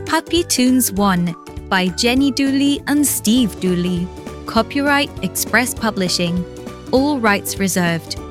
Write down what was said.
Happy Tunes 1 by Jenny Dooley and Steve Dooley. Copyright Express Publishing. All rights reserved.